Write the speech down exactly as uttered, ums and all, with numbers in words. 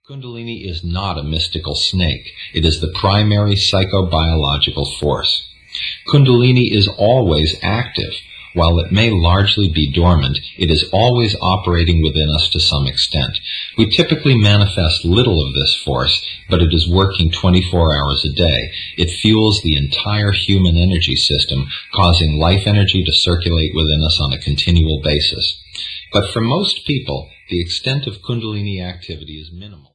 Kundalini is not a mystical snake. It is the primary psychobiological force. Kundalini is always active. While it may largely be dormant, it is always operating within us to some extent. We typically manifest little of this force, but it is working twenty-four hours a day. It fuels the entire human energy system, causing life energy to circulate within us on a continual basis. But for most people, the extent of Kundalini activity is minimal.